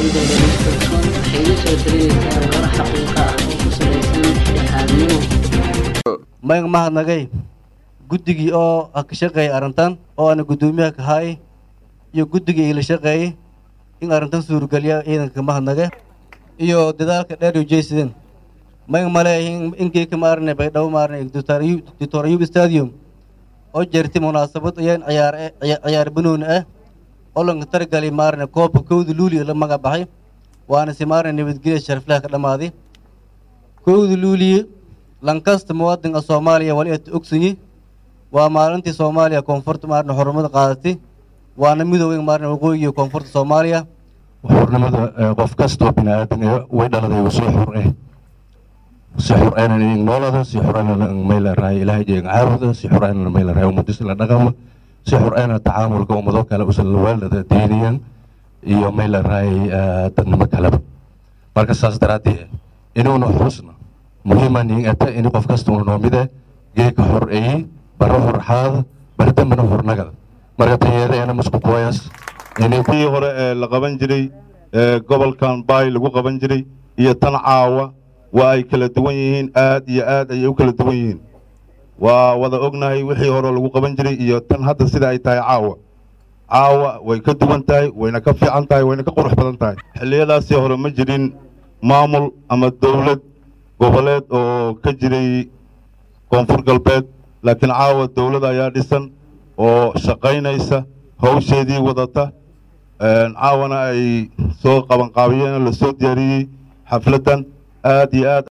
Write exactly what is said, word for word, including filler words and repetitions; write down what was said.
dowladda Daliston waxay la soo talinaysaa warar xaqiiqo ah oo ku salaysan dhexdhexaadnimo. Mayg mahadnagay guddigii oo ka shaqeeyay arrintan oo ana gudoomiyaha ka hay iyo guddigii la shaqeeyay in arrintan suurageliya ciidanka mahadnagay iyo dadaalka dheer u jeesadeen. Mayg maleeyin in geeka maarnay bay dhaw maarnay Doctor Ayub Stadium oo jeertay munaasabad ayaan ciyaar ciyaar banooni ah oo laga targalay maarnay koobka kowda luuliyo la magac baxay waana si maarnay nabadgelyo sharaf leh ka dhamaaday. kowda luuliyo lankasta muwaadinka Soomaaliya wali ay ogsoon waa maalintii Soomaaliya koonfurta maarnay xornimada qaadatay waana midowga maarnay waqooyiga koonfurta Soomaaliya xornimada qof kasta oo bini'aadan way dhaladay oo soo xor ah si xor ah in noolada si xor ah meel raay ilaahay jeeg caabuda si xor ah meel raay ummadis la dhaqamo si xor ah tacaamulka ummado kale u soo waalada diiniyan iyo meel raay dadnimo kale marka saas daraadii inuu noo xusno muhiim ah in ata in qof kasta uu noomide geek xor ay baro xorxaad bardamana hornaga marka tayeedeena masku qoyas intii hore la qaban jiray gobolkan Bay lagu qaban jiray iyo tan caawa waa ay kala duwan yihiin aad iyo aad ay u kala duwan yihiin waa wada ognahay wixii hore lagu qaban jiray iyo tan hadda sida ay tahay caawa caawa way ka duwan tahay wayna ka fiican tahay wayna ka qurux badan tahay xilliyadaasi hore ma jirin maamul ama dawlad goboleed oo ka jiray koonfur galbeed laakiin caawa dawlad ayaa dhisan oo shaqaynaysa hawsheedii wadata caawana ay soo qaban qaabiyeen la soo diyaariyay xafladan aad iyo aad